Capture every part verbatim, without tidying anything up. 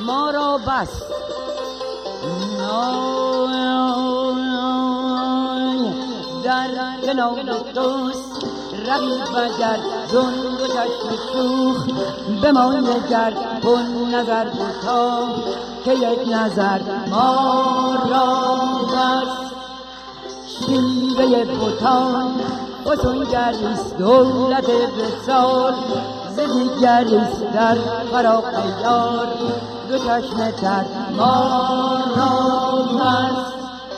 ما را بس در کنار توست رقیب اگر زند و چشم شوخ بمان گر کن نظر کوتاه که یک نظر ما را بس شیوه بتان فسونگریست دولت وصال ز دیگریست در فراق یار دو چشم تر ما را بس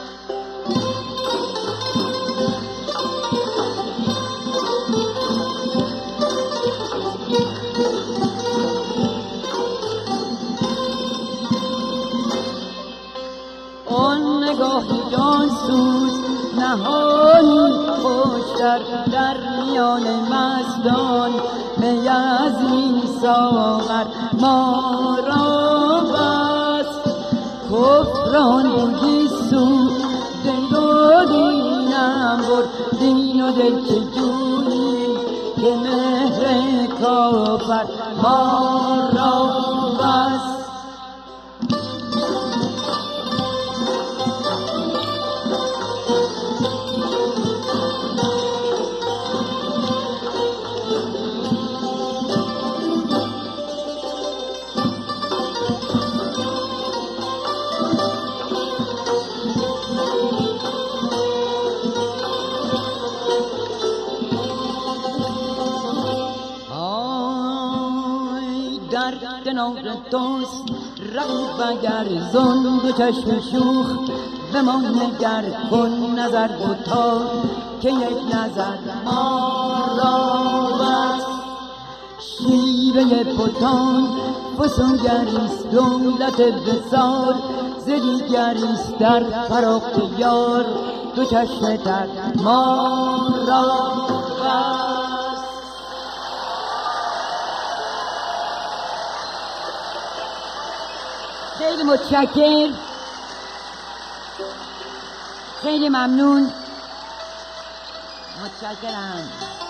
آن نگاه جانسوز نهانی خوشتر در میان مستان می از این ساغر ما را بس کفران بودی سو دل و دینم برد دین و دل که جویی که مهر کافر ما را بس در کنار توست رقیب اگر زند و چشم شوخ بمان نگر کن نظر بتا که یک نظر ما را بس شیوه بتان فسونگریست دولت وصال ز دیگریست در فراق یار دو چشم تر ما را بس. خیلی متشکرم، خیلی ممنون، متشکرم.